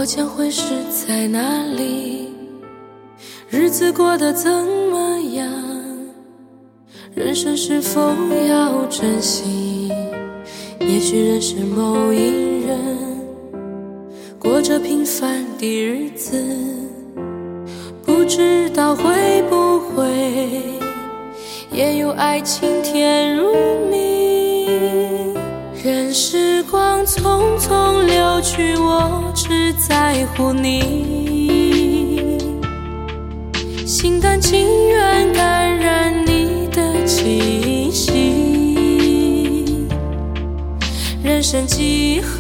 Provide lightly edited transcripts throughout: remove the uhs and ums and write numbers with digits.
将会是在哪里？日子过得怎么样？人生是否要珍惜？也许认识某一人，过着平凡的日子，不知道会不会也有爱情甜如蜜。任时光匆匆流去，我只在乎你，心甘情愿感染你的气息。人生几何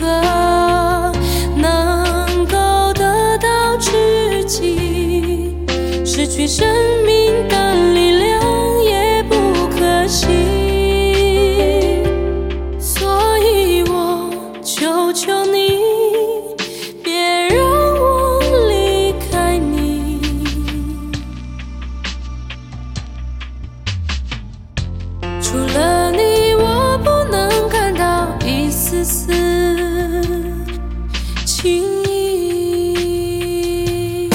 能够得到知己？失去生命的力量也不可惜。所以我求求你，别让我离开你。除了你，我不能感到一丝丝情意。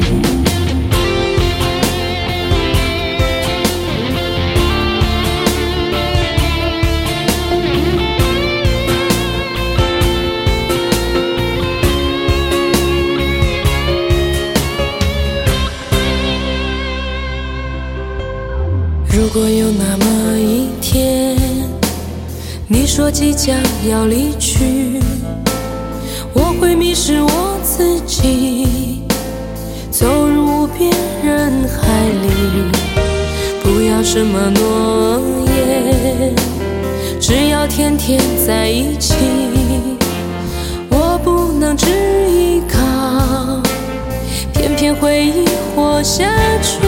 如果有那么一天，你说即将要离去，我会迷失我自己，走入无边人海里。不要什么诺言，只要天天在一起。我不能只依靠，偏偏回忆活下去。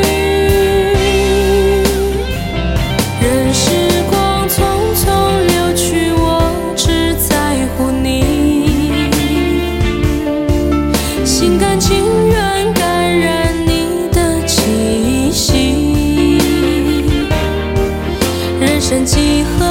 任时光匆匆流去，我只在乎你，心甘情愿感染你的气息。人生几何